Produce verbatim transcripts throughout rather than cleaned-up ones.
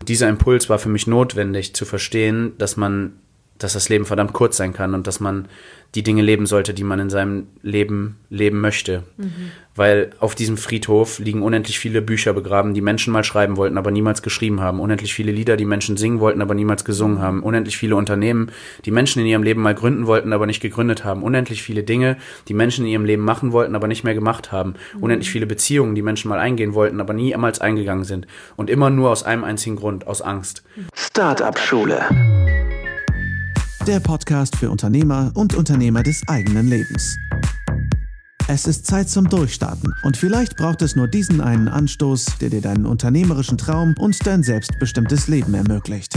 dieser Impuls war für mich notwendig, zu verstehen, dass man, dass das Leben verdammt kurz sein kann und dass man die Dinge leben sollte, die man in seinem Leben leben möchte. Mhm. Weil auf diesem Friedhof liegen unendlich viele Bücher begraben, die Menschen mal schreiben wollten, aber niemals geschrieben haben. Unendlich viele Lieder, die Menschen singen wollten, aber niemals gesungen haben. Unendlich viele Unternehmen, die Menschen in ihrem Leben mal gründen wollten, aber nicht gegründet haben. Unendlich viele Dinge, die Menschen in ihrem Leben machen wollten, aber nicht mehr gemacht haben. Mhm. Unendlich viele Beziehungen, die Menschen mal eingehen wollten, aber niemals eingegangen sind. Und immer nur aus einem einzigen Grund, aus Angst. Startup-Schule. Der Podcast für Unternehmer und Unternehmer des eigenen Lebens. Es ist Zeit zum Durchstarten und vielleicht braucht es nur diesen einen Anstoß, der dir deinen unternehmerischen Traum und dein selbstbestimmtes Leben ermöglicht.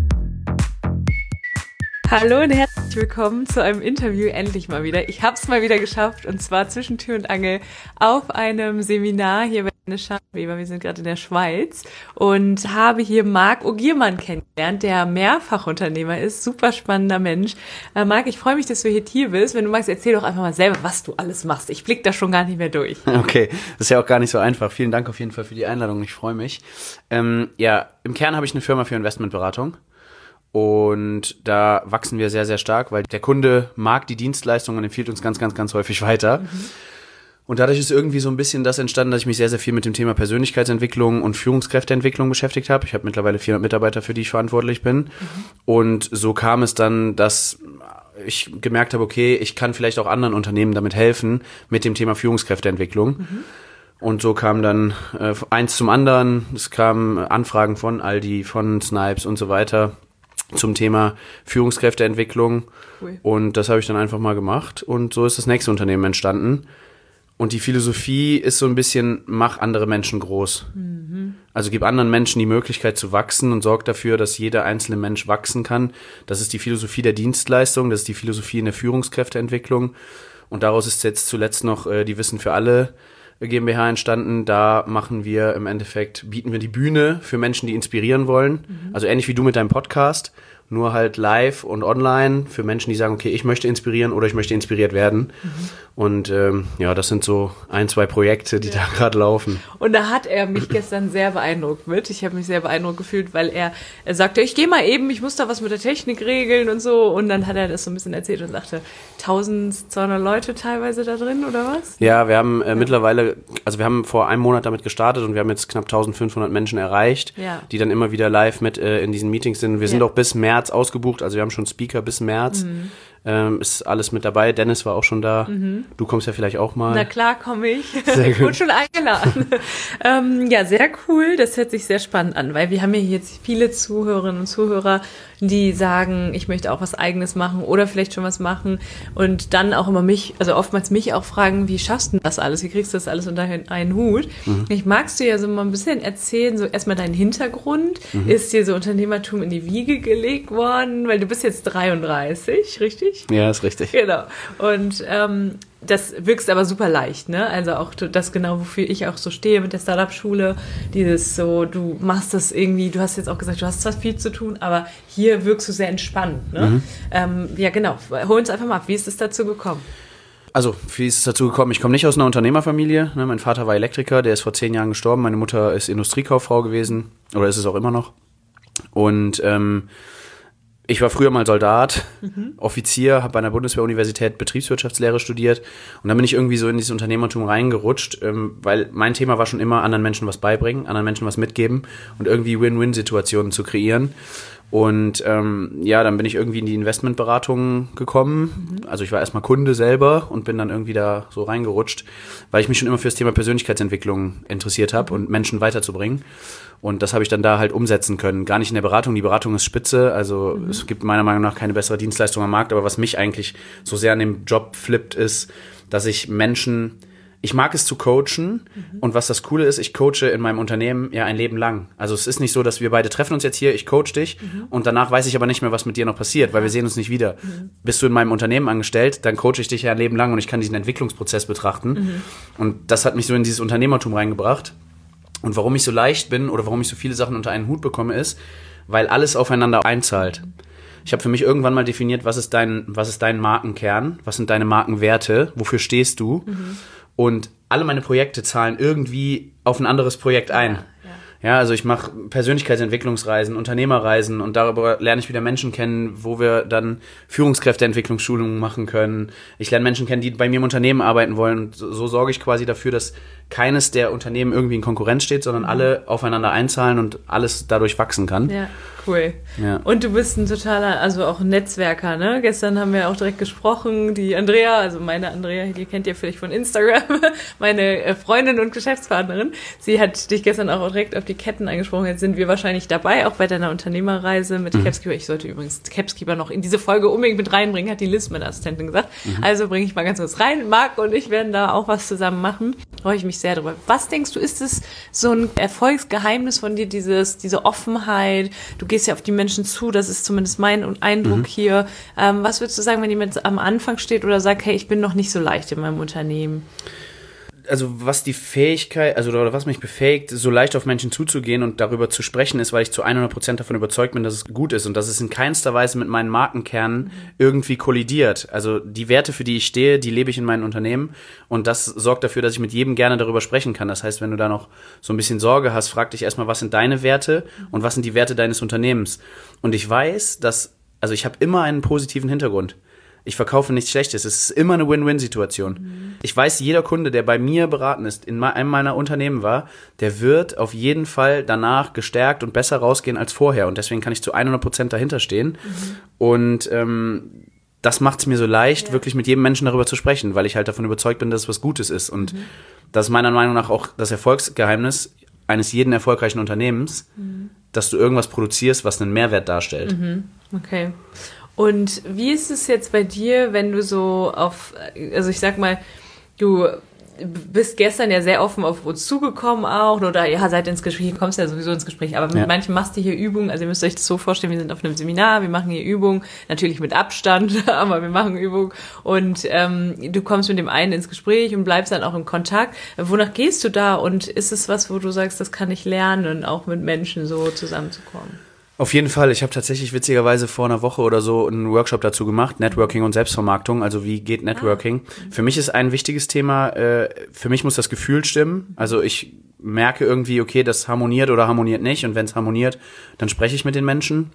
Hallo und herzlich willkommen zu einem Interview, endlich mal wieder. Ich habe es mal wieder geschafft und zwar zwischen Tür und Angel auf einem Seminar hier bei Dennis Scharnweber. Wir sind gerade in der Schweiz und habe hier Marc Ogiermann kennengelernt, der Mehrfachunternehmer ist, super spannender Mensch. Äh, Marc, ich freue mich, dass du hier hier bist. Wenn du magst, erzähl doch einfach mal selber, was du alles machst. Ich blicke da schon gar nicht mehr durch. Okay, das ist ja auch gar nicht so einfach. Vielen Dank auf jeden Fall für die Einladung, ich freue mich. Ähm, ja, im Kern habe ich eine Firma für Investmentberatung. Und da wachsen wir sehr, sehr stark, weil der Kunde mag die Dienstleistung und empfiehlt uns ganz, ganz, ganz häufig weiter. Mhm. Und dadurch ist irgendwie so ein bisschen das entstanden, dass ich mich sehr, sehr viel mit dem Thema Persönlichkeitsentwicklung und Führungskräfteentwicklung beschäftigt habe. Ich habe mittlerweile vierhundert Mitarbeiter, für die ich verantwortlich bin. Mhm. Und so kam es dann, dass ich gemerkt habe, okay, ich kann vielleicht auch anderen Unternehmen damit helfen, mit dem Thema Führungskräfteentwicklung. Mhm. Und so kam dann äh, eins zum anderen. Es kamen Anfragen von Aldi, von Snipes und so weiter zum Thema Führungskräfteentwicklung. Cool. Und das habe ich dann einfach mal gemacht und so ist das nächste Unternehmen entstanden. Und die Philosophie ist so ein bisschen, mach andere Menschen groß. Mhm. Also gib anderen Menschen die Möglichkeit zu wachsen und sorg dafür, dass jeder einzelne Mensch wachsen kann. Das ist die Philosophie der Dienstleistung, das ist die Philosophie in der Führungskräfteentwicklung. Und daraus ist jetzt zuletzt noch äh, die Wissen für alle GmbH entstanden. Da machen wir im Endeffekt, bieten wir die Bühne für Menschen, die inspirieren wollen. Mhm. Also ähnlich wie du mit deinem Podcast, nur halt live und online für Menschen, die sagen, okay, ich möchte inspirieren oder ich möchte inspiriert werden. Mhm. Und ähm, ja, das sind so ein, zwei Projekte, die ja. da gerade laufen. Und da hat er mich gestern sehr beeindruckt mit. Ich habe mich sehr beeindruckt gefühlt, weil er, er sagte, ich gehe mal eben, ich muss da was mit der Technik regeln und so. Und dann hat er das so ein bisschen erzählt und sagte, eintausendzweihundert Leute teilweise da drin, oder was? Ja, wir haben äh, ja. mittlerweile, also wir haben vor einem Monat damit gestartet und wir haben jetzt knapp eintausendfünfhundert Menschen erreicht, ja. die dann immer wieder live mit äh, in diesen Meetings sind. Wir sind ja. auch bis März ausgebucht, also wir haben schon Speaker bis März. Mhm. Ähm, ist alles mit dabei. Dennis war auch schon da. Mhm. Du kommst ja vielleicht auch mal. Na klar, komme ich. Sehr ich wurde schon eingeladen. ähm, ja, sehr cool. Das hört sich sehr spannend an, weil wir haben ja jetzt viele Zuhörerinnen und Zuhörer, die sagen, ich möchte auch was Eigenes machen oder vielleicht schon was machen und dann auch immer mich, also oftmals mich auch fragen, wie schaffst du das alles? Wie kriegst du das alles unter einen Hut? Mhm. Ich magst du ja so mal ein bisschen erzählen, so erstmal deinen Hintergrund. Mhm. Ist dir so Unternehmertum in die Wiege gelegt worden? Weil du bist jetzt dreiunddreißig, richtig? Ja, ist richtig. Genau. Und ähm, das wirkst aber super leicht, ne? Also auch das genau, wofür ich auch so stehe mit der Startup-Schule. Dieses so, du machst das irgendwie, du hast jetzt auch gesagt, du hast zwar viel zu tun, aber hier wirkst du sehr entspannt, ne? Mhm. Ähm, ja, genau. Hol uns einfach mal ab. Wie ist es dazu gekommen? Also, wie ist es dazu gekommen? Ich komme nicht aus einer Unternehmerfamilie. Ne? Mein Vater war Elektriker, der ist vor zehn Jahren gestorben. Meine Mutter ist Industriekauffrau gewesen. Oder ist es auch immer noch. Und ähm, ich war früher mal Soldat, mhm. Offizier, habe bei einer Bundeswehruniversität Betriebswirtschaftslehre studiert und dann bin ich irgendwie so in dieses Unternehmertum reingerutscht, ähm, weil mein Thema war schon immer, anderen Menschen was beibringen, anderen Menschen was mitgeben und irgendwie Win-Win-Situationen zu kreieren. Und ähm, ja, dann bin ich irgendwie in die Investmentberatung gekommen. Mhm. Also ich war erstmal Kunde selber und bin dann irgendwie da so reingerutscht, weil ich mich schon immer für das Thema Persönlichkeitsentwicklung interessiert habe und Menschen weiterzubringen. Und das habe ich dann da halt umsetzen können. Gar nicht in der Beratung. Die Beratung ist spitze. Also mhm. es gibt meiner Meinung nach keine bessere Dienstleistung am Markt. Aber was mich eigentlich so sehr an dem Job flippt, ist, dass ich Menschen... Ich mag es zu coachen mhm. und was das Coole ist, ich coache in meinem Unternehmen ja ein Leben lang. Also es ist nicht so, dass wir beide treffen uns jetzt hier, ich coach dich mhm. und danach weiß ich aber nicht mehr, was mit dir noch passiert, weil wir sehen uns nicht wieder. Mhm. Bist du in meinem Unternehmen angestellt, dann coache ich dich ja ein Leben lang und ich kann diesen Entwicklungsprozess betrachten. Mhm. Und das hat mich so in dieses Unternehmertum reingebracht. Und warum ich so leicht bin oder warum ich so viele Sachen unter einen Hut bekomme, ist, weil alles aufeinander einzahlt. Ich habe für mich irgendwann mal definiert, was ist dein, was ist dein Markenkern, was sind deine Markenwerte, wofür stehst du? Mhm. Und alle meine Projekte zahlen irgendwie auf ein anderes Projekt ein. Ja, Ja, also ich mache Persönlichkeitsentwicklungsreisen, Unternehmerreisen und darüber lerne ich wieder Menschen kennen, wo wir dann Führungskräfteentwicklungsschulungen machen können. Ich lerne Menschen kennen, die bei mir im Unternehmen arbeiten wollen und so, so sorge ich quasi dafür, dass keines der Unternehmen irgendwie in Konkurrenz steht, sondern alle aufeinander einzahlen und alles dadurch wachsen kann. Ja, cool. Ja. Und du bist ein totaler, also auch ein Netzwerker, ne? Gestern haben wir auch direkt gesprochen, die Andrea, also meine Andrea, die kennt ihr vielleicht von Instagram, meine Freundin und Geschäftspartnerin, sie hat dich gestern auch direkt auf die Ketten angesprochen. Jetzt sind wir wahrscheinlich dabei, auch bei deiner Unternehmerreise mit mhm. Capskeeper. Ich sollte übrigens Capskeeper noch in diese Folge unbedingt mit reinbringen, hat die Liz, meine Assistentin, gesagt. Mhm. Also bringe ich mal ganz kurz rein. Marc und ich werden da auch was zusammen machen. Freue ich mich sehr drüber. Was denkst du, ist es so ein Erfolgsgeheimnis von dir, dieses, diese Offenheit? Du gehst ja auf die Menschen zu, das ist zumindest mein Eindruck mhm. hier. Ähm, was würdest du sagen, wenn jemand am Anfang steht oder sagt, hey, ich bin noch nicht so leicht in meinem Unternehmen? Also was die Fähigkeit, also oder was mich befähigt, so leicht auf Menschen zuzugehen und darüber zu sprechen, ist, weil ich zu hundert Prozent davon überzeugt bin, dass es gut ist und dass es in keinster Weise mit meinen Markenkernen irgendwie kollidiert. Also die Werte, für die ich stehe, die lebe ich in meinem Unternehmen und das sorgt dafür, dass ich mit jedem gerne darüber sprechen kann. Das heißt, wenn du da noch so ein bisschen Sorge hast, frag dich erstmal, was sind deine Werte und was sind die Werte deines Unternehmens? Und ich weiß, dass, also ich habe immer einen positiven Hintergrund. Ich verkaufe nichts Schlechtes. Es ist immer eine Win-Win-Situation. Mhm. Ich weiß, jeder Kunde, der bei mir beraten ist, in einem meiner Unternehmen war, der wird auf jeden Fall danach gestärkt und besser rausgehen als vorher. Und deswegen kann ich zu hundert Prozent dahinter stehen. Mhm. Und ähm, das macht es mir so leicht, ja. wirklich mit jedem Menschen darüber zu sprechen, weil ich halt davon überzeugt bin, dass es was Gutes ist. Und mhm. das ist meiner Meinung nach auch das Erfolgsgeheimnis eines jeden erfolgreichen Unternehmens, mhm. dass du irgendwas produzierst, was einen Mehrwert darstellt. Mhm. Okay. Und wie ist es jetzt bei dir, wenn du so auf, also ich sag mal, du bist gestern ja sehr offen auf uns zugekommen auch, oder ja, seid ins Gespräch, kommst ja sowieso ins Gespräch, aber mit ja. manchen machst du hier Übungen, also ihr müsst euch das so vorstellen, wir sind auf einem Seminar, wir machen hier Übungen, natürlich mit Abstand, aber wir machen Übungen und ähm, du kommst mit dem einen ins Gespräch und bleibst dann auch im Kontakt. Wonach gehst du da und ist es was, wo du sagst, das kann ich lernen, auch mit Menschen so zusammenzukommen? Auf jeden Fall. Ich habe tatsächlich witzigerweise vor einer Woche oder so einen Workshop dazu gemacht, Networking und Selbstvermarktung, also wie geht Networking. Ah. Für mich ist ein wichtiges Thema, äh, für mich muss das Gefühl stimmen. Also ich merke irgendwie, okay, das harmoniert oder harmoniert nicht und wenn es harmoniert, dann spreche ich mit den Menschen.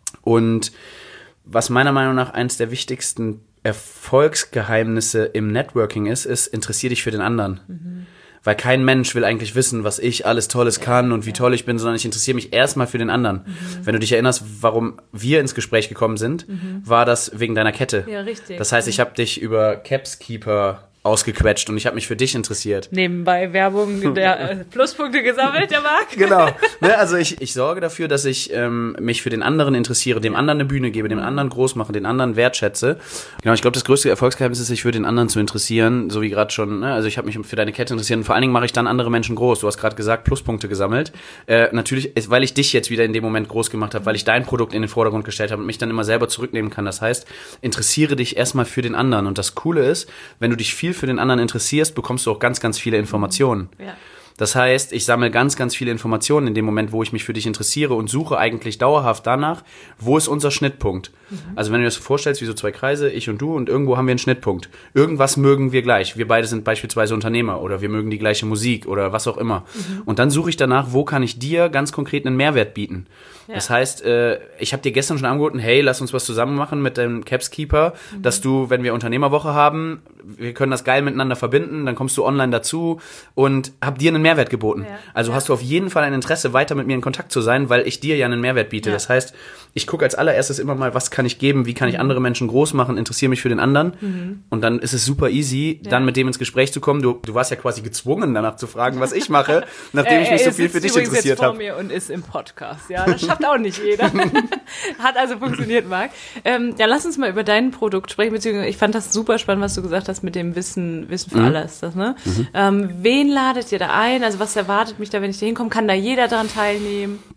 Und was meiner Meinung nach eines der wichtigsten Erfolgsgeheimnisse im Networking ist, ist, interessier dich für den anderen. Mhm. Weil kein Mensch will eigentlich wissen, was ich alles Tolles kann und wie toll ich bin, sondern ich interessiere mich erstmal für den anderen. Mhm. Wenn du dich erinnerst, warum wir ins Gespräch gekommen sind, mhm. war das wegen deiner Kette. Ja, richtig. Das heißt, ich habe dich über Capskeeper ausgequetscht und ich habe mich für dich interessiert. Nebenbei Werbung der äh, Pluspunkte gesammelt, der Marc. Genau. Ne, also ich, ich sorge dafür, dass ich ähm, mich für den anderen interessiere, dem anderen eine Bühne gebe, dem anderen groß mache, den anderen wertschätze. Genau, ich glaube, das größte Erfolgsgeheimnis ist, sich für den anderen zu interessieren, so wie gerade schon, ne? Also ich habe mich für deine Kette interessiert und vor allen Dingen mache ich dann andere Menschen groß. Du hast gerade gesagt, Pluspunkte gesammelt. Äh, natürlich, weil ich dich jetzt wieder in dem Moment groß gemacht habe, weil ich dein Produkt in den Vordergrund gestellt habe und mich dann immer selber zurücknehmen kann. Das heißt, interessiere dich erstmal für den anderen. Und das Coole ist, wenn du dich viel für den anderen interessierst, bekommst du auch ganz, ganz viele Informationen. Ja. Das heißt, ich sammle ganz, ganz viele Informationen in dem Moment, wo ich mich für dich interessiere und suche eigentlich dauerhaft danach, wo ist unser Schnittpunkt. Mhm. Also wenn du dir das vorstellst, wie so zwei Kreise, ich und du, und irgendwo haben wir einen Schnittpunkt. Irgendwas mögen wir gleich. Wir beide sind beispielsweise Unternehmer oder wir mögen die gleiche Musik oder was auch immer. Mhm. Und dann suche ich danach, wo kann ich dir ganz konkret einen Mehrwert bieten. Ja. Das heißt, äh, ich habe dir gestern schon angeboten, hey, lass uns was zusammen machen mit dem Capskeeper, mhm. dass du, wenn wir Unternehmerwoche haben, wir können das geil miteinander verbinden, dann kommst du online dazu und hab dir einen Mehrwert geboten. Ja. Also ja. hast du auf jeden Fall ein Interesse, weiter mit mir in Kontakt zu sein, weil ich dir ja einen Mehrwert biete. Ja. Das heißt, ich gucke als allererstes immer mal, was kann ich geben, wie kann ich andere Menschen groß machen, interessiere mich für den anderen mhm. und dann ist es super easy, ja. dann mit dem ins Gespräch zu kommen. Du, du warst ja quasi gezwungen, danach zu fragen, was ich mache, nachdem ich mich so viel für dich interessiert habe. Er sitzt vor mir und ist im Podcast. Ja, das schafft auch nicht jeder. Hat also funktioniert, Marc. Ähm, ja, lass uns mal über dein Produkt sprechen, beziehungsweise ich fand das super spannend, was du gesagt hast mit dem Wissen, Wissen für mhm. alle ist das, ne? Mhm. Ähm, wen ladet ihr da ein? Also was erwartet mich da, wenn ich da hinkomme? Kann da jeder daran teilnehmen?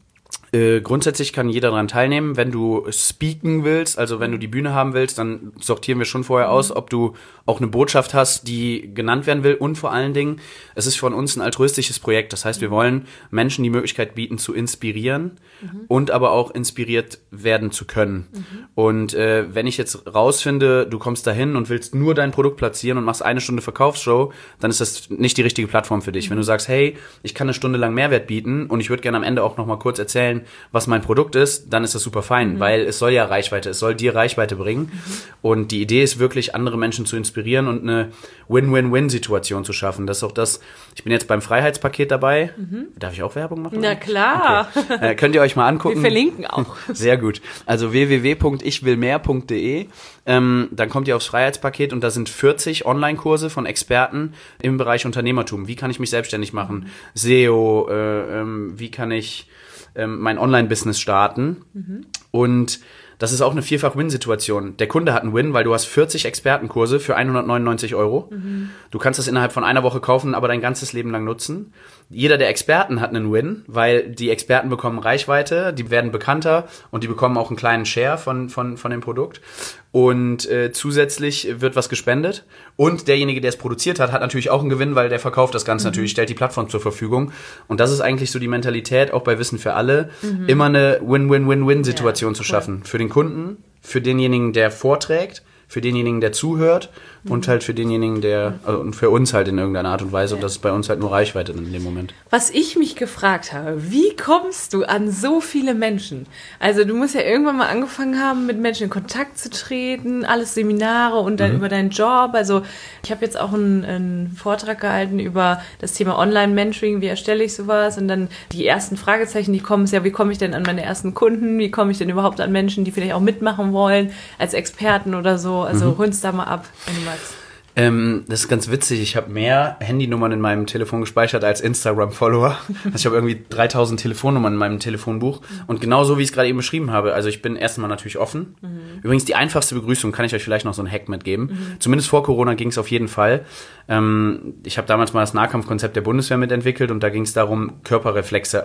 Äh, grundsätzlich kann jeder daran teilnehmen. Wenn du speaken willst, also wenn du die Bühne haben willst, dann sortieren wir schon vorher mhm. aus, ob du auch eine Botschaft hast, die genannt werden will. Und vor allen Dingen, es ist von uns ein altruistisches Projekt. Das heißt, mhm. wir wollen Menschen die Möglichkeit bieten, zu inspirieren mhm. und aber auch inspiriert werden zu können. Mhm. Und äh, wenn ich jetzt rausfinde, du kommst dahin und willst nur dein Produkt platzieren und machst eine Stunde Verkaufsshow, dann ist das nicht die richtige Plattform für dich. Mhm. Wenn du sagst, hey, ich kann eine Stunde lang Mehrwert bieten und ich würde gerne am Ende auch noch mal kurz erzählen, was mein Produkt ist, dann ist das super fein, mhm. weil es soll ja Reichweite, es soll dir Reichweite bringen. Mhm. Und die Idee ist wirklich, andere Menschen zu inspirieren und eine Win-Win-Win-Situation zu schaffen. Das ist auch das, ich bin jetzt beim Freiheitspaket dabei. Mhm. Darf ich auch Werbung machen? Na klar. Okay. Äh, könnt ihr euch mal angucken. Wir verlinken auch. Sehr gut. Also w w w punkt ich will mehr punkt d e. Ähm, dann kommt ihr aufs Freiheitspaket und da sind vierzig Online-Kurse von Experten im Bereich Unternehmertum. Wie kann ich mich selbstständig machen? S E O, äh, ähm, wie kann ich mein Online-Business starten. Mhm. Und das ist auch eine Vierfach-Win-Situation. Der Kunde hat einen Win, weil du hast vierzig Expertenkurse für hundertneunundneunzig Euro. Mhm. Du kannst das innerhalb von einer Woche kaufen, aber dein ganzes Leben lang nutzen. Jeder der Experten hat einen Win, weil die Experten bekommen Reichweite, die werden bekannter und die bekommen auch einen kleinen Share von, von, von dem Produkt. Und äh, zusätzlich wird was gespendet. Und derjenige, der es produziert hat, hat natürlich auch einen Gewinn, weil der verkauft das Ganze mhm. natürlich, stellt die Plattform zur Verfügung. Und das ist eigentlich so die Mentalität, auch bei Wissen für alle, mhm. immer eine Win-Win-Win-Win-Situation ja, zu schaffen. Cool. Für den Kunden, für denjenigen, der vorträgt, für denjenigen, der zuhört mhm. und halt für denjenigen, der, also und für uns halt in irgendeiner Art und Weise. Ja. Und das ist bei uns halt nur Reichweite in dem Moment. Was ich mich gefragt habe, wie kommst du an so viele Menschen? Also du musst ja irgendwann mal angefangen haben, mit Menschen in Kontakt zu treten, alles Seminare und dann mhm. über deinen Job. Also ich habe jetzt auch einen, einen Vortrag gehalten über das Thema Online-Mentoring, wie erstelle ich sowas? Und dann die ersten Fragezeichen, die kommen, ist ja, wie komme ich denn an meine ersten Kunden? Wie komme ich denn überhaupt an Menschen, die vielleicht auch mitmachen wollen, als Experten oder so? Also mhm. hol uns da mal ab, wenn du magst. Ähm, das ist ganz witzig. Ich habe mehr Handynummern in meinem Telefon gespeichert als Instagram-Follower. Also ich habe irgendwie dreitausend Telefonnummern in meinem Telefonbuch. Und genau so, wie ich es gerade eben beschrieben habe. Also ich bin erstmal natürlich offen. Mhm. Übrigens die einfachste Begrüßung, kann ich euch vielleicht noch so einen Hack mitgeben. Mhm. Zumindest vor Corona ging es auf jeden Fall. Ähm, ich habe damals mal das Nahkampfkonzept der Bundeswehr mitentwickelt und da ging es darum, Körperreflexe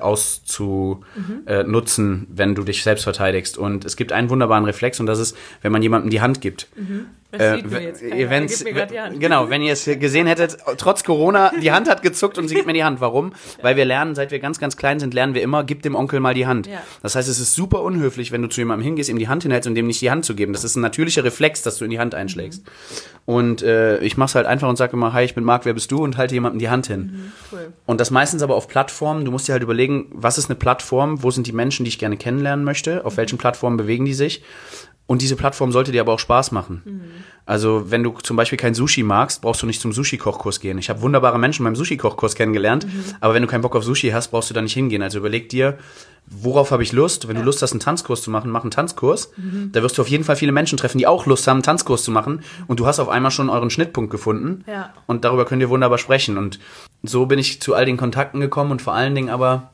auszunutzen, mhm. wenn du dich selbst verteidigst. Und es gibt einen wunderbaren Reflex und das ist, wenn man jemandem die Hand gibt. Mhm. Das sieht äh, jetzt Wenn's, w- genau, wenn ihr es gesehen hättet, trotz Corona, die Hand hat gezuckt und sie gibt mir die Hand. Warum? Ja. Weil wir lernen, seit wir ganz, ganz klein sind, lernen wir immer, gib dem Onkel mal die Hand. Ja. Das heißt, es ist super unhöflich, wenn du zu jemandem hingehst, ihm die Hand hinhältst und dem nicht die Hand zu geben. Das ist ein natürlicher Reflex, dass du in die Hand einschlägst. Mhm. Und äh, ich mach's halt einfach und sage immer, hi, ich bin Marc, wer bist du? Und halte jemandem die Hand hin. Mhm, cool. Und das meistens aber auf Plattformen. Du musst dir halt überlegen, was ist eine Plattform? Wo sind die Menschen, die ich gerne kennenlernen möchte? Auf mhm. welchen Plattformen bewegen die sich? Und diese Plattform sollte dir aber auch Spaß machen. Mhm. Also wenn du zum Beispiel kein Sushi magst, brauchst du nicht zum Sushi-Kochkurs gehen. Ich habe wunderbare Menschen beim Sushi-Kochkurs kennengelernt, mhm. aber wenn du keinen Bock auf Sushi hast, brauchst du da nicht hingehen. Also überleg dir, worauf habe ich Lust? Wenn ja. du Lust hast, einen Tanzkurs zu machen, mach einen Tanzkurs. Mhm. Da wirst du auf jeden Fall viele Menschen treffen, die auch Lust haben, einen Tanzkurs zu machen. Und du hast auf einmal schon euren Schnittpunkt gefunden. Ja. Und darüber könnt ihr wunderbar sprechen. Und so bin ich zu all den Kontakten gekommen und vor allen Dingen aber,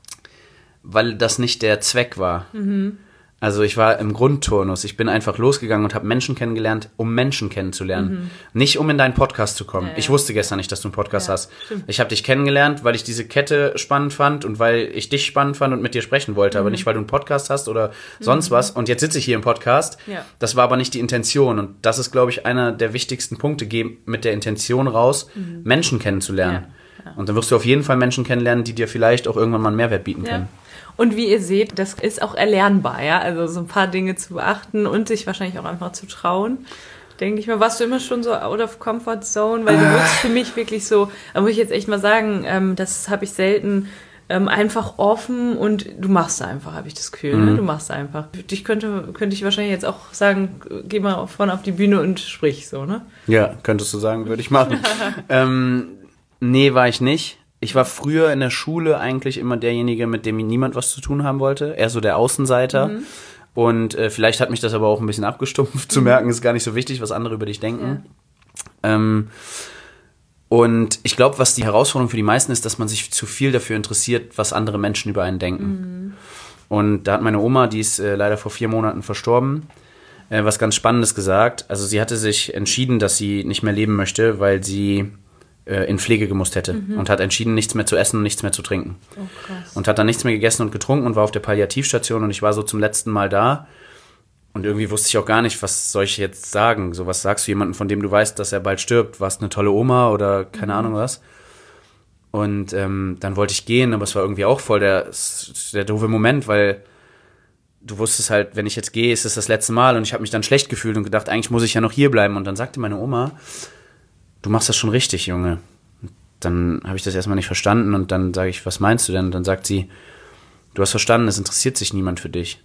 weil das nicht der Zweck war. Mhm. Also ich war im Grundturnus. Ich bin einfach losgegangen und habe Menschen kennengelernt, um Menschen kennenzulernen. Mhm. Nicht, um in deinen Podcast zu kommen. Ja, ja. Ich wusste gestern nicht, dass du einen Podcast ja, hast. Stimmt. Ich habe dich kennengelernt, weil ich diese Kette spannend fand und weil ich dich spannend fand und mit dir sprechen wollte. Mhm. Aber nicht, weil du einen Podcast hast oder sonst mhm. was. Und jetzt sitze ich hier im Podcast. Ja. Das war aber nicht die Intention. Und das ist, glaube ich, einer der wichtigsten Punkte. Geh mit der Intention raus, mhm. Menschen kennenzulernen. Ja. Ja. Und dann wirst du auf jeden Fall Menschen kennenlernen, die dir vielleicht auch irgendwann mal einen Mehrwert bieten können. Ja. Und wie ihr seht, das ist auch erlernbar, ja, also so ein paar Dinge zu beachten und sich wahrscheinlich auch einfach zu trauen. Denke ich mal, warst du immer schon so out of comfort zone? Weil du wirkst für mich wirklich so, da muss ich jetzt echt mal sagen, ähm, das habe ich selten, ähm, einfach offen und du machst einfach, habe ich das Gefühl, mhm. ne? Du machst einfach. Ich könnte, könnte ich wahrscheinlich jetzt auch sagen, geh mal vorne auf die Bühne und sprich so, ne? Ja, könntest du sagen, würde ich machen. ähm, nee, war ich nicht. Ich war früher in der Schule eigentlich immer derjenige, mit dem niemand was zu tun haben wollte. Eher so der Außenseiter. Mhm. Und äh, vielleicht hat mich das aber auch ein bisschen abgestumpft, zu mhm. merken, ist gar nicht so wichtig, was andere über dich denken. Ja. Ähm, und ich glaube, was die Herausforderung für die meisten ist, dass man sich zu viel dafür interessiert, was andere Menschen über einen denken. Mhm. Und da hat meine Oma, die ist äh, leider vor vier Monaten verstorben, äh, was ganz Spannendes gesagt. Also sie hatte sich entschieden, dass sie nicht mehr leben möchte, weil sie äh, in Pflege gemusst hätte mhm. und hat entschieden, nichts mehr zu essen und nichts mehr zu trinken. Oh, krass. Und hat dann nichts mehr gegessen und getrunken und war auf der Palliativstation und ich war so zum letzten Mal da und irgendwie wusste ich auch gar nicht, was soll ich jetzt sagen? So, was sagst du jemandem, von dem du weißt, dass er bald stirbt? Warst eine tolle Oma oder keine mhm. Ahnung was? Und ähm, dann wollte ich gehen, aber es war irgendwie auch voll der, der doofe Moment, weil du wusstest halt, wenn ich jetzt gehe, ist es das letzte Mal und ich habe mich dann schlecht gefühlt und gedacht, eigentlich muss ich ja noch hier bleiben. Und dann sagte meine Oma, du machst das schon richtig, Junge. Und dann habe ich das erstmal nicht verstanden und dann sage ich, was meinst du denn? Und dann sagt sie, du hast verstanden, es interessiert sich niemand für dich.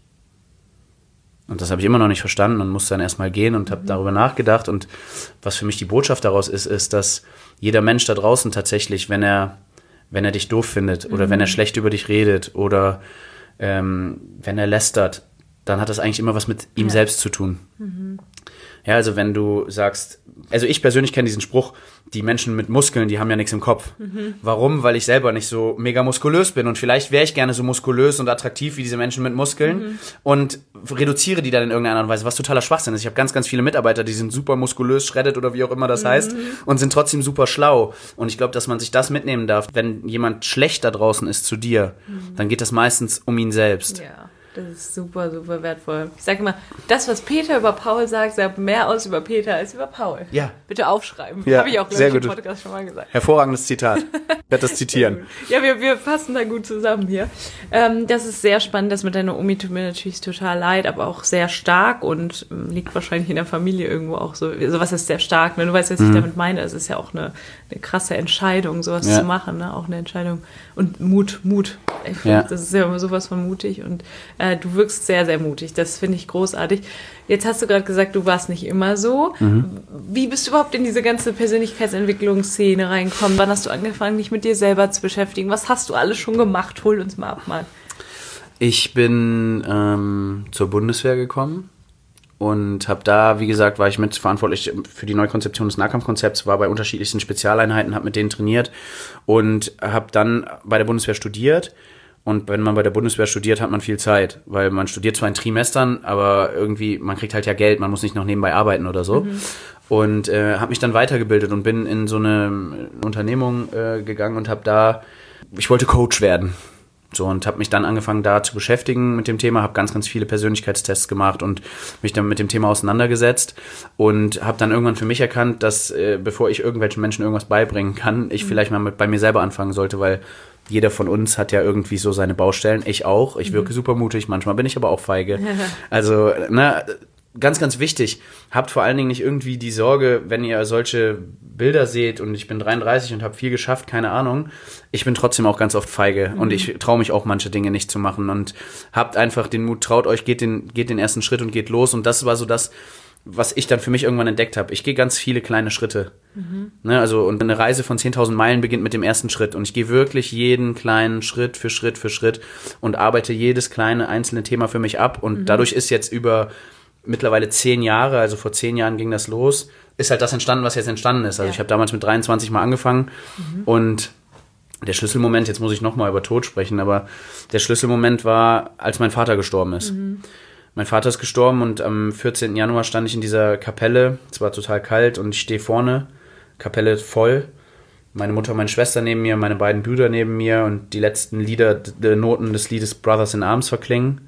Und das habe ich immer noch nicht verstanden und musste dann erstmal gehen und habe mhm. darüber nachgedacht. Und was für mich die Botschaft daraus ist, ist, dass jeder Mensch da draußen tatsächlich, wenn er, wenn er dich doof findet oder mhm. wenn er schlecht über dich redet oder ähm, wenn er lästert, dann hat das eigentlich immer was mit ihm ja. selbst zu tun. Mhm. Ja, also wenn du sagst, also ich persönlich kenne diesen Spruch, die Menschen mit Muskeln, die haben ja nichts im Kopf. Mhm. Warum? Weil ich selber nicht so mega muskulös bin und vielleicht wäre ich gerne so muskulös und attraktiv wie diese Menschen mit Muskeln mhm. und reduziere die dann in irgendeiner Art und Weise, was totaler Schwachsinn ist. Ich habe ganz, ganz viele Mitarbeiter, die sind super muskulös, shredded oder wie auch immer das mhm. heißt und sind trotzdem super schlau. Und ich glaube, dass man sich das mitnehmen darf. Wenn jemand schlecht da draußen ist zu dir, mhm. dann geht das meistens um ihn selbst. Ja. Das ist super, super wertvoll. Ich sage immer, das, was Peter über Paul sagt, sagt mehr aus über Peter als über Paul. Ja. Bitte aufschreiben. Ja, habe ich auch, glaube ich, im Podcast schon mal gesagt. Hervorragendes Zitat. Ich werde das zitieren. Ja, wir, wir passen da gut zusammen hier. Ähm, das ist sehr spannend. Das mit deiner Omi tut mir natürlich total leid, aber auch sehr stark und ähm, liegt wahrscheinlich in der Familie irgendwo auch so. Also was ist sehr stark? Ne? Du weißt, was ich mhm. damit meine. Es ist ja auch eine, eine krasse Entscheidung, sowas ja. zu machen. Ne? Auch eine Entscheidung. Und Mut, Mut. Ich find, ja. Das ist ja immer sowas von mutig und äh, du wirkst sehr, sehr mutig. Das finde ich großartig. Jetzt hast du gerade gesagt, du warst nicht immer so. Mhm. Wie bist du überhaupt in diese ganze Persönlichkeitsentwicklungsszene reingekommen? Wann hast du angefangen, dich mit dir selber zu beschäftigen? Was hast du alles schon gemacht? Hol uns mal ab, Mann. Ich bin ähm, zur Bundeswehr gekommen und habe da, wie gesagt, war ich mitverantwortlich für die Neukonzeption des Nahkampfkonzepts, war bei unterschiedlichsten Spezialeinheiten, habe mit denen trainiert und habe dann bei der Bundeswehr studiert. Und wenn man bei der Bundeswehr studiert, hat man viel Zeit, weil man studiert zwar in Trimestern, aber irgendwie, man kriegt halt ja Geld, man muss nicht noch nebenbei arbeiten oder so. Mhm. Und äh, habe mich dann weitergebildet und bin in so eine Unternehmung äh, gegangen und habe da, ich wollte Coach werden. So, und habe mich dann angefangen, da zu beschäftigen mit dem Thema, habe ganz, ganz viele Persönlichkeitstests gemacht und mich dann mit dem Thema auseinandergesetzt und habe dann irgendwann für mich erkannt, dass äh, bevor ich irgendwelchen Menschen irgendwas beibringen kann, ich mhm. vielleicht mal mit bei mir selber anfangen sollte, weil jeder von uns hat ja irgendwie so seine Baustellen. Ich auch. Ich wirke mhm. super mutig. Manchmal bin ich aber auch feige. Also, ne, ganz, ganz wichtig. Habt vor allen Dingen nicht irgendwie die Sorge, wenn ihr solche Bilder seht und ich bin dreiunddreißig und habe viel geschafft, keine Ahnung. Ich bin trotzdem auch ganz oft feige mhm. und ich traue mich auch manche Dinge nicht zu machen und habt einfach den Mut, traut euch, geht den, geht den ersten Schritt und geht los. Und das war so das, was ich dann für mich irgendwann entdeckt habe. Ich gehe ganz viele kleine Schritte. Mhm. Ne, also, und eine Reise von zehntausend Meilen beginnt mit dem ersten Schritt. Und ich gehe wirklich jeden kleinen Schritt für Schritt für Schritt und arbeite jedes kleine einzelne Thema für mich ab. Und mhm. dadurch ist jetzt über mittlerweile zehn Jahre, also vor zehn Jahren ging das los, ist halt das entstanden, was jetzt entstanden ist. Also ja. ich habe damals mit dreiundzwanzig mal angefangen mhm. und der Schlüsselmoment, jetzt muss ich nochmal über Tod sprechen, aber der Schlüsselmoment war, als mein Vater gestorben ist. Mhm. Mein Vater ist gestorben und am vierzehnten Januar stand ich in dieser Kapelle. Es war total kalt und ich stehe vorne, Kapelle voll. Meine Mutter, meine Schwester neben mir, meine beiden Brüder neben mir und die letzten Lieder, die Noten des Liedes Brothers in Arms verklingen.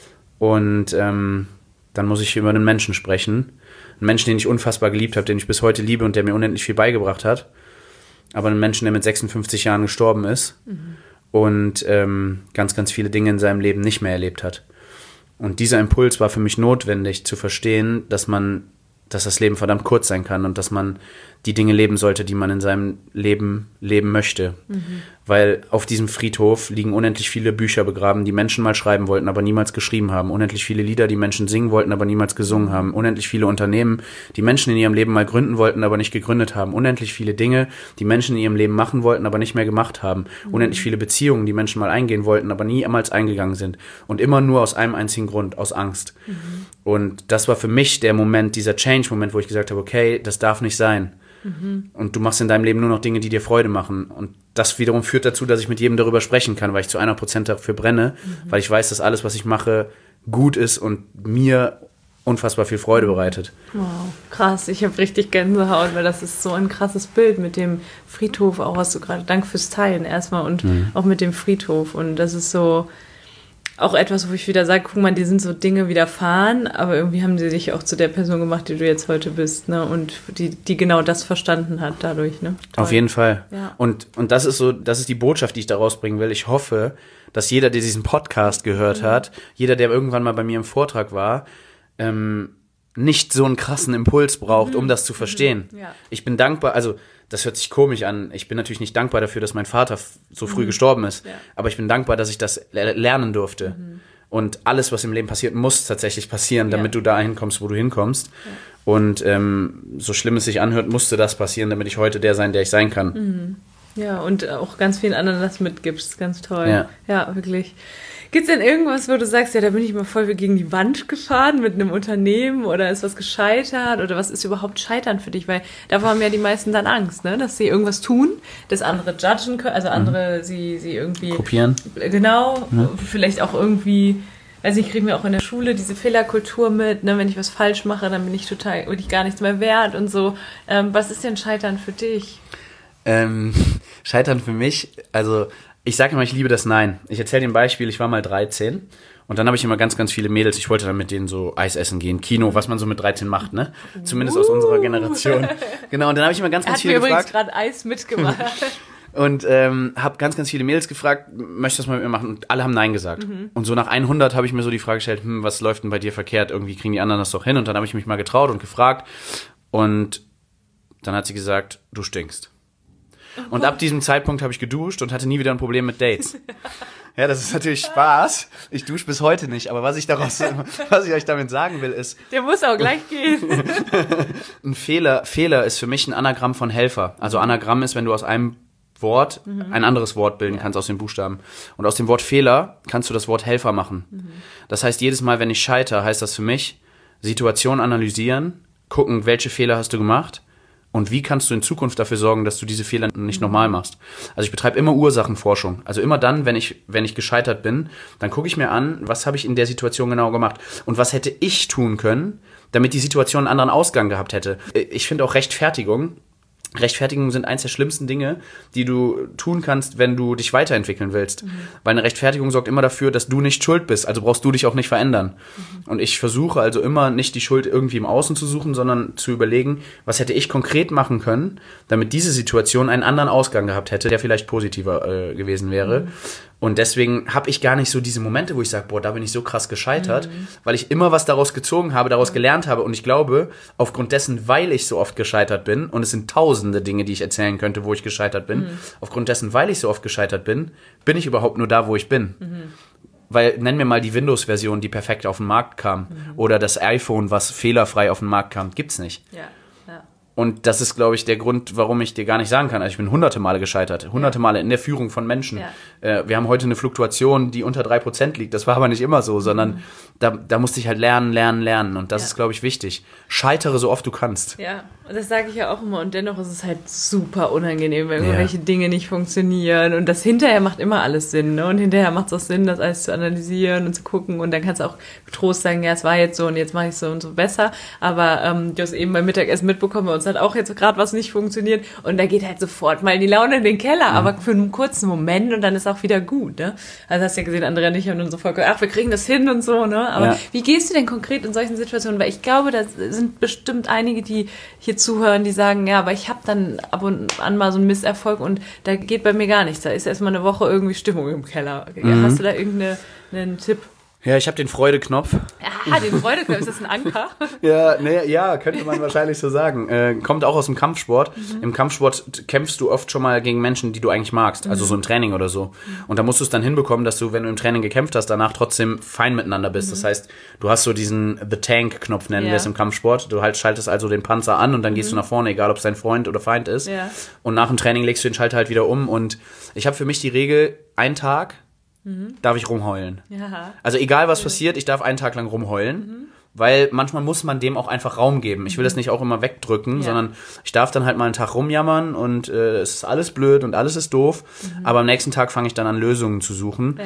Und ähm, dann muss ich über einen Menschen sprechen. Einen Menschen, den ich unfassbar geliebt habe, den ich bis heute liebe und der mir unendlich viel beigebracht hat. Aber einen Menschen, der mit sechsundfünfzig Jahren gestorben ist mhm. und ähm, ganz, ganz viele Dinge in seinem Leben nicht mehr erlebt hat. Und dieser Impuls war für mich notwendig, zu verstehen, dass man, dass das Leben verdammt kurz sein kann und dass man die Dinge leben sollte, die man in seinem Leben leben möchte. Mhm. Weil auf diesem Friedhof liegen unendlich viele Bücher begraben, die Menschen mal schreiben wollten, aber niemals geschrieben haben. Unendlich viele Lieder, die Menschen singen wollten, aber niemals gesungen haben. Unendlich viele Unternehmen, die Menschen in ihrem Leben mal gründen wollten, aber nicht gegründet haben. Unendlich viele Dinge, die Menschen in ihrem Leben machen wollten, aber nicht mehr gemacht haben. Mhm. Unendlich viele Beziehungen, die Menschen mal eingehen wollten, aber niemals eingegangen sind. Und immer nur aus einem einzigen Grund, aus Angst. Mhm. Und das war für mich der Moment, dieser Change-Moment, wo ich gesagt habe, okay, das darf nicht sein. Mhm. Und du machst in deinem Leben nur noch Dinge, die dir Freude machen. Und das wiederum führt dazu, dass ich mit jedem darüber sprechen kann, weil ich zu hundert Prozent dafür brenne, mhm. weil ich weiß, dass alles, was ich mache, gut ist und mir unfassbar viel Freude bereitet. Wow, krass. Ich habe richtig Gänsehaut, weil das ist so ein krasses Bild mit dem Friedhof, auch was du gerade, danke fürs Teilen erstmal und mhm. auch mit dem Friedhof. Und das ist so auch etwas, wo ich wieder sage, guck mal, die sind so Dinge widerfahren, aber irgendwie haben sie dich auch zu der Person gemacht, die du jetzt heute bist, ne? Und die, die genau das verstanden hat dadurch, ne? Toll. Auf jeden Fall. Ja. Und, und das ist so, das ist die Botschaft, die ich daraus bringen will. Ich hoffe, dass jeder, der diesen Podcast gehört mhm. hat, jeder, der irgendwann mal bei mir im Vortrag war, ähm, nicht so einen krassen Impuls braucht, mhm. um das zu verstehen. Mhm. Ja. Ich bin dankbar, also das hört sich komisch an, ich bin natürlich nicht dankbar dafür, dass mein Vater so früh mhm. gestorben ist, ja. aber ich bin dankbar, dass ich das lernen durfte. Mhm. Und alles, was im Leben passiert, muss tatsächlich passieren, damit ja. du da hinkommst, wo du hinkommst. Ja. Und ähm, so schlimm es sich anhört, musste das passieren, damit ich heute der sein, der ich sein kann. Mhm. Ja, und auch ganz vielen anderen das mitgibst, ganz toll. Ja, ja wirklich. Gibt es denn irgendwas, wo du sagst, ja, da bin ich mal voll gegen die Wand gefahren mit einem Unternehmen oder ist was gescheitert oder was ist überhaupt Scheitern für dich? Weil davor haben ja die meisten dann Angst, ne? Dass sie irgendwas tun, das andere judgen können, also andere mhm. sie, sie irgendwie... kopieren. Genau, ja. Vielleicht auch irgendwie... Also ich kriege mir auch in der Schule diese Fehlerkultur mit, ne? Wenn ich was falsch mache, dann bin ich total, bin ich gar nichts mehr wert und so. Ähm, was ist denn Scheitern für dich? Ähm, Scheitern für mich, also... Ich sage immer, ich liebe das Nein. Ich erzähle dir ein Beispiel, ich war mal dreizehn und dann habe ich immer ganz, ganz viele Mädels, ich wollte dann mit denen so Eis essen gehen, Kino, was man so mit dreizehn macht, ne? Zumindest uh. aus unserer Generation. Genau, und dann habe ich immer ganz, ganz viele gefragt. Er hat mir übrigens gerade Eis mitgemacht. Und ähm, habe ganz, ganz viele Mädels gefragt, möchtest du das mal mit mir machen? Und alle haben Nein gesagt. Mhm. Und so nach hundert habe ich mir so die Frage gestellt, hm, was läuft denn bei dir verkehrt? Irgendwie kriegen die anderen das doch hin. Und dann habe ich mich mal getraut und gefragt. Und dann hat sie gesagt, du stinkst. Und ab diesem Zeitpunkt habe ich geduscht und hatte nie wieder ein Problem mit Dates. Ja, das ist natürlich Spaß. Ich dusche bis heute nicht. Aber was ich daraus, was ich euch damit sagen will, ist... Der muss auch gleich gehen. Ein Fehler, Fehler ist für mich ein Anagramm von Helfer. Also Anagramm ist, wenn du aus einem Wort mhm. ein anderes Wort bilden kannst aus den Buchstaben. Und aus dem Wort Fehler kannst du das Wort Helfer machen. Mhm. Das heißt, jedes Mal, wenn ich scheitere, heißt das für mich, Situation analysieren, gucken, welche Fehler hast du gemacht, und wie kannst du in Zukunft dafür sorgen, dass du diese Fehler nicht mhm. nochmal machst? Also ich betreibe immer Ursachenforschung. Also immer dann, wenn ich, wenn ich gescheitert bin, dann gucke ich mir an, was habe ich in der Situation genau gemacht? Und was hätte ich tun können, damit die Situation einen anderen Ausgang gehabt hätte? Ich finde auch Rechtfertigung. Rechtfertigungen sind eins der schlimmsten Dinge, die du tun kannst, wenn du dich weiterentwickeln willst. Mhm. Weil eine Rechtfertigung sorgt immer dafür, dass du nicht schuld bist. Also brauchst du dich auch nicht verändern. Mhm. Und ich versuche also immer nicht die Schuld irgendwie im Außen zu suchen, sondern zu überlegen, was hätte ich konkret machen können, damit diese Situation einen anderen Ausgang gehabt hätte, der vielleicht positiver äh, gewesen wäre. Mhm. Und deswegen habe ich gar nicht so diese Momente, wo ich sage, boah, da bin ich so krass gescheitert, mhm. weil ich immer was daraus gezogen habe, daraus gelernt habe. Und ich glaube, aufgrund dessen, weil ich so oft gescheitert bin, und es sind tausende Dinge, die ich erzählen könnte, wo ich gescheitert bin, mhm. aufgrund dessen, weil ich so oft gescheitert bin, bin ich überhaupt nur da, wo ich bin. Mhm. Weil, nenn mir mal die Windows-Version, die perfekt auf den Markt kam, mhm. oder das iPhone, was fehlerfrei auf den Markt kam, gibt's nicht. Ja. Und das ist, glaube ich, der Grund, warum ich dir gar nicht sagen kann. Also ich bin hunderte Male gescheitert. Hunderte Male in der Führung von Menschen. Ja. Äh, wir haben heute eine Fluktuation, die unter drei Prozent liegt. Das war aber nicht immer so, sondern mhm. da, da musste ich halt lernen, lernen, lernen. Und das ja. ist, glaube ich, wichtig. Scheitere so oft du kannst. Ja, das sage ich ja auch immer. Und dennoch ist es halt super unangenehm, wenn irgendwelche ja. Dinge nicht funktionieren. Und das hinterher macht immer alles Sinn. Ne? Und hinterher macht es auch Sinn, das alles zu analysieren und zu gucken. Und dann kannst du auch Trost sagen, ja, es war jetzt so und jetzt mache ich es so und so besser. Aber ähm, du hast eben beim Mittagessen mitbekommen, bei uns hat auch jetzt gerade was nicht funktioniert und da geht halt sofort mal die Laune in den Keller, mhm. aber für einen kurzen Moment und dann ist auch wieder gut, ne? Also hast du ja gesehen, Andrea und ich haben dann sofort gesagt, ach, wir kriegen das hin und so, ne? Aber ja. wie gehst du denn konkret in solchen Situationen? Weil ich glaube, da sind bestimmt einige, die hier zuhören, die sagen, ja, aber ich habe dann ab und an mal so einen Misserfolg und da geht bei mir gar nichts. Da ist erstmal eine Woche irgendwie Stimmung im Keller. Mhm. Hast du da irgendeinen Tipp? Ja, ich habe den Freudeknopf. Ja, den Freudeknopf, ist das ein Anker? ja, nee, ja, könnte man wahrscheinlich so sagen. Äh, kommt auch aus dem Kampfsport. Mhm. Im Kampfsport kämpfst du oft schon mal gegen Menschen, die du eigentlich magst, also mhm. so im Training oder so. Und da musst du es dann hinbekommen, dass du, wenn du im Training gekämpft hast, danach trotzdem fein miteinander bist. Mhm. Das heißt, du hast so diesen The Tank-Knopf, nennen ja. wir es im Kampfsport. Du halt schaltest also den Panzer an und dann mhm. gehst du nach vorne, egal ob es dein Freund oder Feind ist. Ja. Und nach dem Training legst du den Schalter halt wieder um. Und ich habe für mich die Regel, ein Tag Mhm. darf ich rumheulen. Ja. Also egal, was passiert, ich darf einen Tag lang rumheulen, mhm. weil manchmal muss man dem auch einfach Raum geben. Ich will mhm. das nicht auch immer wegdrücken, ja. sondern ich darf dann halt mal einen Tag rumjammern und äh, es ist alles blöd und alles ist doof, mhm. aber am nächsten Tag fange ich dann an, Lösungen zu suchen. Ja.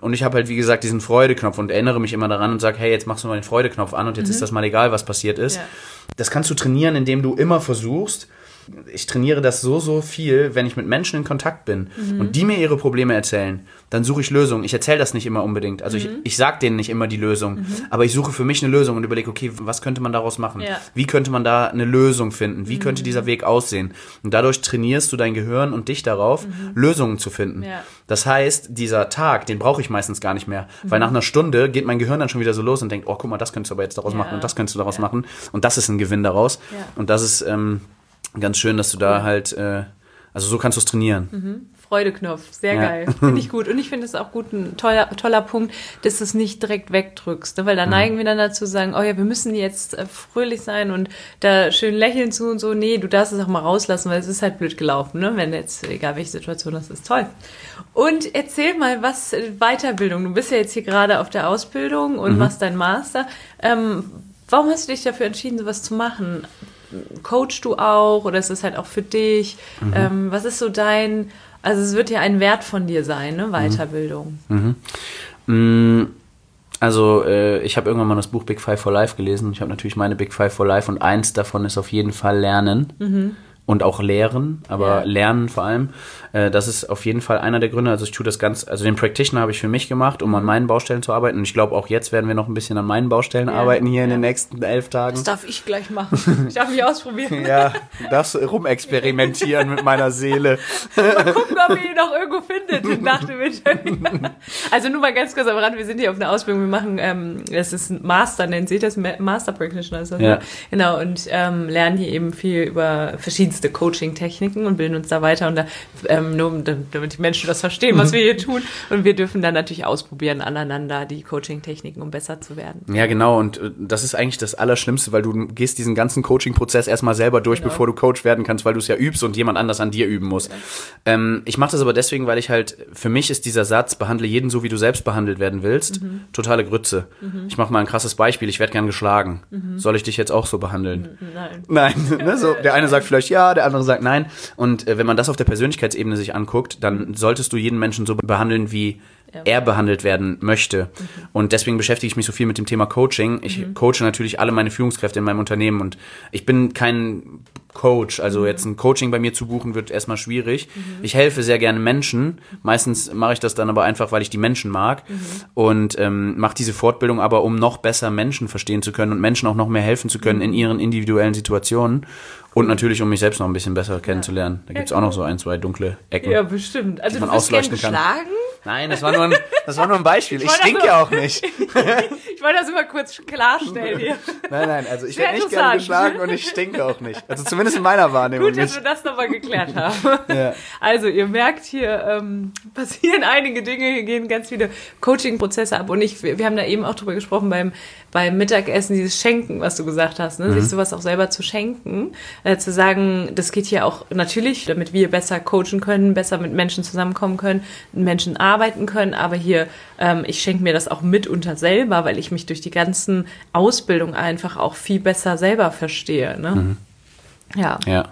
Und ich habe halt, wie gesagt, diesen Freudeknopf und erinnere mich immer daran und sage, hey, jetzt machst du mal den Freudeknopf an und jetzt mhm. ist das mal egal, was passiert ist. Ja. Das kannst du trainieren, indem du immer versuchst, ich trainiere das so, so viel, wenn ich mit Menschen in Kontakt bin mhm. und die mir ihre Probleme erzählen, dann suche ich Lösungen. Ich erzähle das nicht immer unbedingt. Also mhm. ich, ich sage denen nicht immer die Lösung, mhm. aber ich suche für mich eine Lösung und überlege, okay, was könnte man daraus machen? Ja. Wie könnte man da eine Lösung finden? Wie mhm. könnte dieser Weg aussehen? Und dadurch trainierst du dein Gehirn und dich darauf, mhm. Lösungen zu finden. Ja. Das heißt, dieser Tag, den brauche ich meistens gar nicht mehr, mhm. weil nach einer Stunde geht mein Gehirn dann schon wieder so los und denkt, oh, guck mal, das könntest du aber jetzt daraus ja. machen und das könntest du daraus ja. machen und das ist ein Gewinn daraus. Ja. Und das ist ähm, ganz schön, dass du da ja. halt, äh, also so kannst du es trainieren. Mhm. Freudeknopf, sehr ja. geil. Finde ich gut. Und ich finde es auch gut, ein toller, toller Punkt, dass du es nicht direkt wegdrückst. Ne? Weil da mhm. neigen wir dann dazu zu sagen, oh ja, wir müssen jetzt äh, fröhlich sein und da schön lächeln zu und so. Nee, du darfst es auch mal rauslassen, weil es ist halt blöd gelaufen, ne? Wenn jetzt, egal welche Situation das ist, toll. Und erzähl mal, was Weiterbildung, du bist ja jetzt hier gerade auf der Ausbildung und mhm. machst deinen Master. Ähm, warum hast du dich dafür entschieden, sowas zu machen? Coachst du auch oder ist es halt auch für dich? Mhm. Ähm, was ist so dein, also es wird ja ein Wert von dir sein, ne? Weiterbildung. Mhm. Mhm. Also äh, ich habe irgendwann mal das Buch Big Five for Life gelesen. Ich habe natürlich meine Big Five for Life und eins davon ist auf jeden Fall Lernen. Mhm. Und auch lehren, aber ja. lernen vor allem. Äh, das ist auf jeden Fall einer der Gründe. Also ich tue das ganz, also den Practitioner habe ich für mich gemacht, um an meinen Baustellen zu arbeiten. Und ich glaube, auch jetzt werden wir noch ein bisschen an meinen Baustellen ja. arbeiten hier ja. in den nächsten elf Tagen. Das darf ich gleich machen. Ich darf mich ausprobieren. Ja, du darfst rumexperimentieren mit meiner Seele. Mal gucken, ob ihr ihn noch irgendwo findet nach dem Interview. Also nur mal ganz kurz am Rand, wir sind hier auf einer Ausbildung, wir machen, ähm, das ist ein Master, nennt sich das, Master Practitioner ist das, ja. ne? Genau, und ähm, lernen hier eben viel über verschiedenste Coaching-Techniken und bilden uns da weiter und da, ähm, nur damit die Menschen das verstehen, was wir hier tun. Und wir dürfen dann natürlich ausprobieren aneinander die Coaching-Techniken, um besser zu werden. Ja, genau. Und äh, das ist eigentlich das Allerschlimmste, weil du gehst diesen ganzen Coaching-Prozess erstmal selber durch, genau. bevor du Coach werden kannst, weil du es ja übst und jemand anders an dir üben muss. Genau. Ähm, ich mache das aber deswegen, weil ich halt, für mich ist dieser Satz, behandle jeden so, wie du selbst behandelt werden willst, mhm. totale Grütze. Mhm. Ich mache mal ein krasses Beispiel, ich werde gern geschlagen. Mhm. Soll ich dich jetzt auch so behandeln? Nein. Nein. Ne, so, der eine sagt vielleicht ja, der andere sagt nein. Und äh, wenn man das auf der Persönlichkeitsebene sich anguckt, dann solltest du jeden Menschen so behandeln, wie ja. er behandelt werden möchte. Mhm. Und deswegen beschäftige ich mich so viel mit dem Thema Coaching. Ich mhm. coache natürlich alle meine Führungskräfte in meinem Unternehmen und ich bin kein Coach. Also mhm. jetzt ein Coaching bei mir zu buchen, wird erstmal schwierig. Mhm. Ich helfe sehr gerne Menschen. Meistens mache ich das dann aber einfach, weil ich die Menschen mag mhm. und ähm, mache diese Fortbildung aber, um noch besser Menschen verstehen zu können und Menschen auch noch mehr helfen zu können mhm. in ihren individuellen Situationen. Und natürlich, um mich selbst noch ein bisschen besser kennenzulernen. Da gibt's ja, auch noch so ein, zwei dunkle Ecken. Ja, bestimmt. Also die man du bist ausleuchten gern kann. geschlagen? Nein, das war nur ein, das war nur ein Beispiel. Ich, ich stinke ja auch nicht. Ich wollte das immer kurz klarstellen hier. Nein, nein, also ich werde nicht gerne geschlagen und ich stinke auch nicht. Also zumindest in meiner Wahrnehmung Gut, dass nicht. wir das nochmal geklärt haben. Ja. Also ihr merkt hier, ähm, passieren einige Dinge, hier gehen ganz viele Coaching-Prozesse ab. Und ich, wir haben da eben auch drüber gesprochen beim, beim Mittagessen, dieses Schenken, was du gesagt hast, ne? Mhm. sich sowas auch selber zu schenken. Äh, zu sagen, das geht hier auch natürlich, damit wir besser coachen können, besser mit Menschen zusammenkommen können, mit Menschen arbeiten können, aber hier, ähm, ich schenke mir das auch mitunter selber, weil ich mich durch die ganzen Ausbildungen einfach auch viel besser selber verstehe. Ne? Mhm. Ja. Ja.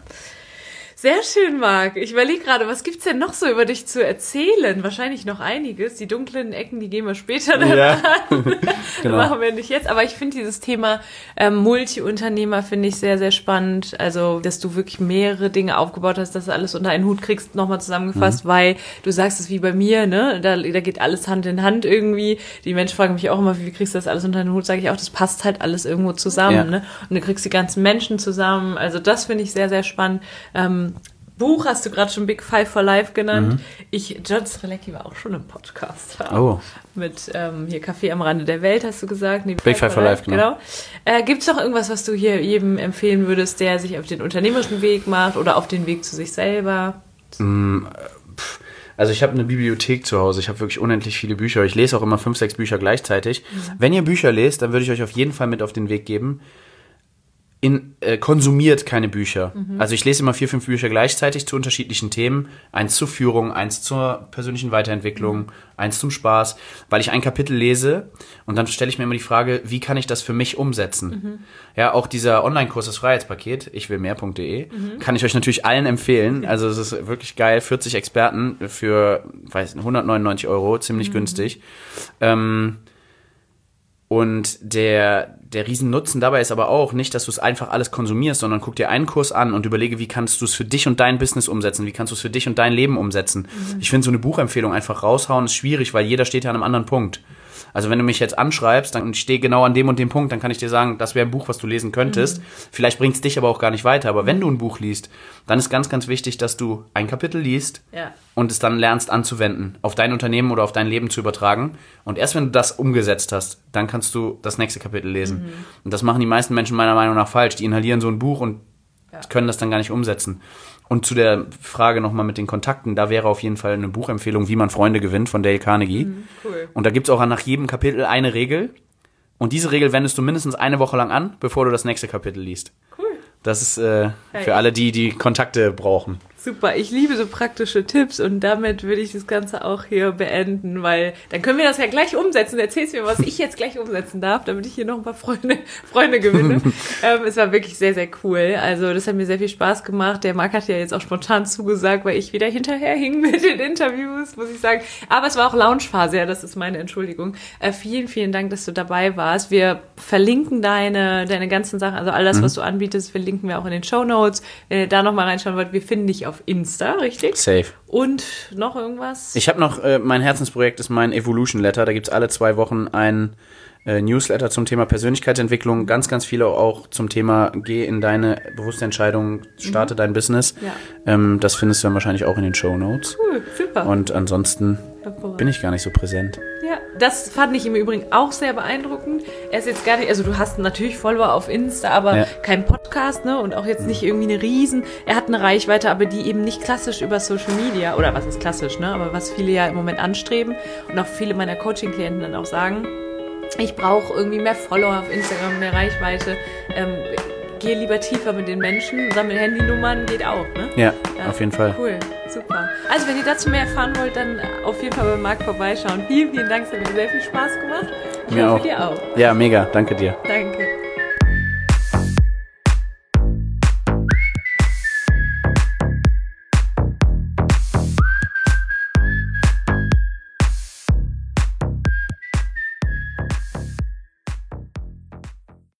Sehr schön, Marc. Ich überlege gerade, was gibt's denn noch so über dich zu erzählen? Wahrscheinlich noch einiges. Die dunklen Ecken, die gehen wir später dann ja. an. Genau. Machen wir nicht jetzt. Aber ich finde dieses Thema ähm, Multi-Unternehmer finde ich sehr, sehr spannend. Also, dass du wirklich mehrere Dinge aufgebaut hast, dass du alles unter einen Hut kriegst, nochmal zusammengefasst, mhm. weil du sagst es wie bei mir, ne? Da, da geht alles Hand in Hand irgendwie. Die Menschen fragen mich auch immer, wie kriegst du das alles unter einen Hut? Sage ich auch, das passt halt alles irgendwo zusammen, ja. ne? Und du kriegst die ganzen Menschen zusammen. Also, das finde ich sehr, sehr spannend. Ähm, Buch hast du gerade schon Big Five for Life genannt. Mhm. Ich, John Strelecki war auch schon im Podcast. Oh. Mit ähm, hier Kaffee am Rande der Welt, hast du gesagt. Nee, Big Five, Five for Life, genau. genau. Äh, Gibt es noch irgendwas, was du hier jedem empfehlen würdest, der sich auf den unternehmerischen Weg macht oder auf den Weg zu sich selber? Mm, pff. Also ich habe eine Bibliothek zu Hause, ich habe wirklich unendlich viele Bücher. Ich lese auch immer fünf, sechs Bücher gleichzeitig. Mhm. Wenn ihr Bücher lest, dann würde ich euch auf jeden Fall mit auf den Weg geben, in, äh, konsumiert keine Bücher. Mhm. Also ich lese immer vier, fünf Bücher gleichzeitig zu unterschiedlichen Themen. Eins zur Führung, eins zur persönlichen Weiterentwicklung, mhm. eins zum Spaß, weil ich ein Kapitel lese und dann stelle ich mir immer die Frage, wie kann ich das für mich umsetzen? Mhm. Ja, auch dieser Online-Kurs, das Freiheitspaket, ich will mehr punkt de, mhm. kann ich euch natürlich allen empfehlen. Also es ist wirklich geil, vierzig Experten für weiß, hundertneunundneunzig Euro, ziemlich mhm. günstig. Ähm, Und der, der Riesennutzen dabei ist aber auch nicht, dass du es einfach alles konsumierst, sondern guck dir einen Kurs an und überlege, wie kannst du es für dich und dein Business umsetzen, wie kannst du es für dich und dein Leben umsetzen. Mhm. Ich finde, so eine Buchempfehlung einfach raushauen ist schwierig, weil jeder steht ja an einem anderen Punkt. Also wenn du mich jetzt anschreibst, dann stehe genau an dem und dem Punkt, dann kann ich dir sagen, das wäre ein Buch, was du lesen könntest. Mhm. Vielleicht bringt es dich aber auch gar nicht weiter. Aber wenn du ein Buch liest, dann ist ganz, ganz wichtig, dass du ein Kapitel liest ja. und es dann lernst anzuwenden, auf dein Unternehmen oder auf dein Leben zu übertragen. Und erst wenn du das umgesetzt hast, dann kannst du das nächste Kapitel lesen. Mhm. Und das machen die meisten Menschen meiner Meinung nach falsch. Die inhalieren so ein Buch und ja. können das dann gar nicht umsetzen. Und zu der Frage nochmal mit den Kontakten, da wäre auf jeden Fall eine Buchempfehlung, wie man Freunde gewinnt, von Dale Carnegie. Mhm, cool. Und da gibt's auch nach jedem Kapitel eine Regel. Und diese Regel wendest du mindestens eine Woche lang an, bevor du das nächste Kapitel liest. Cool. Das ist äh, hey. für alle, die die Kontakte brauchen. Super, ich liebe so praktische Tipps und damit würde ich das Ganze auch hier beenden, weil dann können wir das ja gleich umsetzen. Erzählst mir, was ich jetzt gleich umsetzen darf, damit ich hier noch ein paar Freunde, Freunde gewinne. ähm, es war wirklich sehr, sehr cool. Also das hat mir sehr viel Spaß gemacht. Der Marc hat ja jetzt auch spontan zugesagt, weil ich wieder hinterherhing mit den Interviews, muss ich sagen. Aber es war auch Launchphase, ja, das ist meine Entschuldigung. Äh, vielen, vielen Dank, dass du dabei warst. Wir verlinken deine, deine ganzen Sachen, also all das, mhm. was du anbietest, verlinken wir auch in den Shownotes. Wenn ihr da nochmal reinschauen wollt, wir finden dich auf Insta, richtig? Safe. Und noch irgendwas? Ich habe noch, äh, mein Herzensprojekt ist mein Evolution Letter. Da gibt's alle zwei Wochen ein äh, Newsletter zum Thema Persönlichkeitsentwicklung. Ganz, ganz viele auch zum Thema, geh in deine bewusste Entscheidung, starte mhm. dein Business. Ja. Ähm, das findest du dann wahrscheinlich auch in den Shownotes. Cool, super. Und ansonsten bin ich gar nicht so präsent. Ja, das fand ich im Übrigen auch sehr beeindruckend. Er ist jetzt gar nicht, also du hast natürlich Follower auf Insta, aber ja. kein Podcast, ne? Und auch jetzt nicht irgendwie eine Riesen. Er hat eine Reichweite, aber die eben nicht klassisch über Social Media, oder was ist klassisch, ne? Aber was viele ja im Moment anstreben und auch viele meiner Coaching-Klienten dann auch sagen, ich brauche irgendwie mehr Follower auf Instagram, mehr Reichweite. Ähm, geh lieber tiefer mit den Menschen, sammel Handynummern, geht auch, ne? Ja, ja, auf jeden Fall. Cool, super. Also wenn ihr dazu mehr erfahren wollt, dann auf jeden Fall bei Marc vorbeischauen. Vielen, vielen Dank, es hat mir sehr viel Spaß gemacht. Ich mir hoffe, auch. dir auch. Ja, mega, danke dir. Danke.